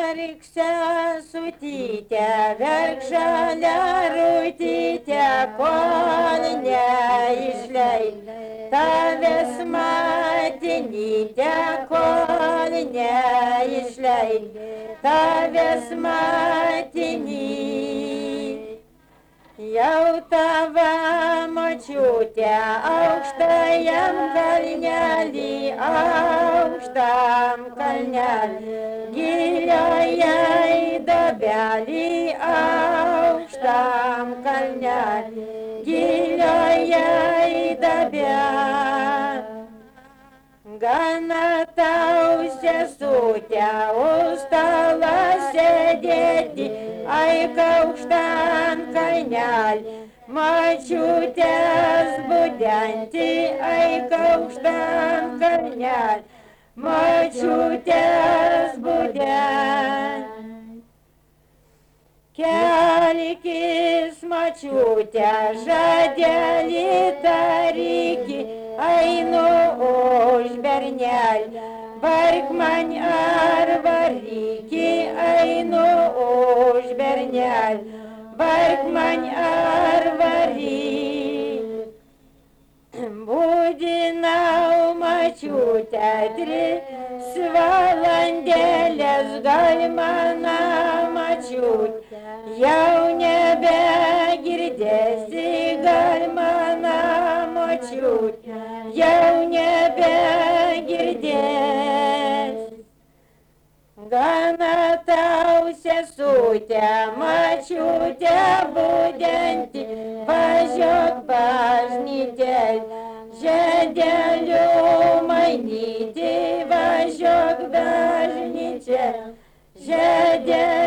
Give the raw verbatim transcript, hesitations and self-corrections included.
verkšę sutytę, verkšelę rutytę, kol neišleid. Tavęs matinytę, kol neišleid. Tavęs matinį. Jau tava močiutė aukštajam kalnelį, aukštam kalnelį, gilioje dobelį, aukštam kalnelį, gilioje dobelį. Gana tau sesutė už stalą sėdėti, aik aukštam kalnelį, močiutės budenti, aik aukštam kalnelį, močiutės budenti. Kelkis močiutė, žadelį darykį, einu už bernelį, vark man ar varykį, einu už bernelį, vark man ar varykį. Budinau močiutę tris valandėlės, gal mano močiutė jau nebegirdėsi, gal mano močiutė jau nebegirdės. Gana tau sesutė, močiutė budenti, važiuok bažnytėlę, žiedelių mainyti, važiuok bažnytėlę, žiedelių